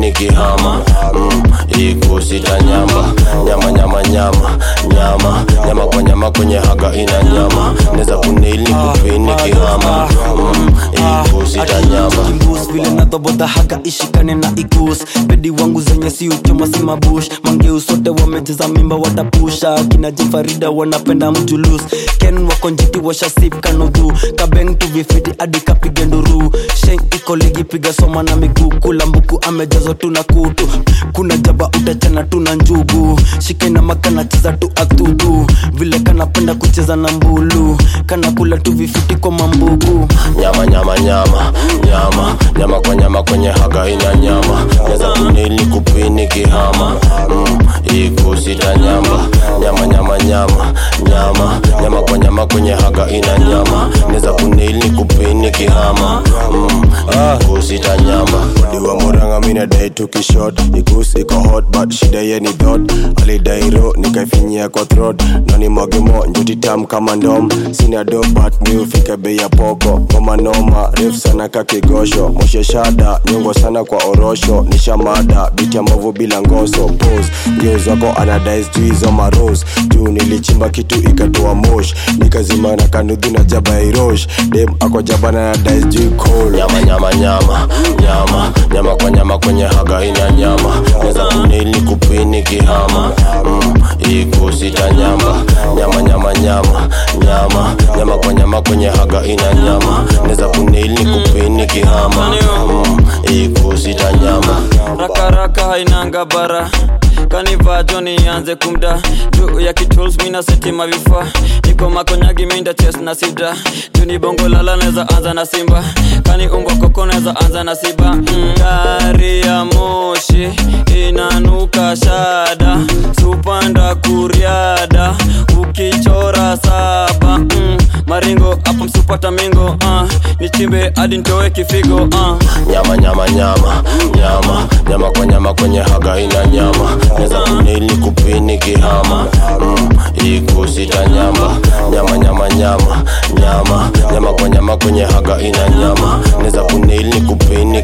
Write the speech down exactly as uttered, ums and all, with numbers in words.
kupini kihama. Mm, ikusita nyamba. Nyama nyama nyama nyama nyama kwa nyama kwenye haga ina nyama. Neza kunili kupini kihama. Mm, ikusita nyamba. Kimbus vile na doboda haga ishikane na ikus. Bedi wangu zenye si uchoma si mabush. Mangeu sote wamejeza mimba watapusha. Kina Jifarida wanapenda mjulus. Ken wako njiti washa sip kanudu. Kabeng tu vifiti adi kapige nduru. Sheng iko ligi piga soma na miguu. Kula mbuku amejazo tuna kutu. Kuna jaba utachana tuna njugu. Shike na makana cheza tu atudu. Vile kanapenda kucheza na mbulu. Kana kula tu vifiti kwa mambugu. Nyama nyama nyama nyama nyama kwa nyama kwenye haga ina nyama. Neza kunili kupini kihama. Mm, ikusita nyamba. Nyama nyama nyama nyama nyama kwa nyama kwenye haga ina nyama. Neza kunili kupini kihama. Mm, ikusita nyamba. Diwa moranga mina day tuki shot. Ikus iko hot but shida ye ni dot. Ali dairo nikaifinyia kwa throat. Nani mwagemo njuti tam kama ndom. Sina do but mi ufika bei ya poko. Ngoma noma refu sana kakigosho. Moshe shada nyongo sana kwa orosho. Nisha mada biti ya mbovu bila ngoso. Pose ngeo wako anadai hizo marose. Juu nilichimba kitu ikatoa mosh. Nikazima na kanudhu na jaba irosh. Dem ako jabana na dais juu cold. Nyama nyama nyama nyama nyama kwa nyama kwenye haga ina nyama. Neza kunili kupini kihama. Mm, ikusita nyamba. Nyama nyama nyama nyama nyama kwa nyama kwenye haga ina nyama. Neza kunili kupini kihama. Mm, ikusita nyama. Raka raka hainanga bara. Kaniva Johnny anze kumda. Juu ya kitools mina seti mavifa. Niko makonyagi minda chest na sida. Juni bongo lala neza anza na simba. Kani umbwa koko neza anza na siba. mm. Gari ya moshi inanuka shada. Supanda kuriada ukichora saba. mm. Maringo hapo msupata mingo. uh. Nichimbe hadi nitoe kifigo. uh. Nyama nyama nyama nyama nyama kwa nyama kwenye haga ina nyama. Neza kunili kupini kihama. Mm, ikusita nyamba. Nyama nyama nyama nyama nyama kwa nyama kwenye haga ina nyama. Neza kunili kupini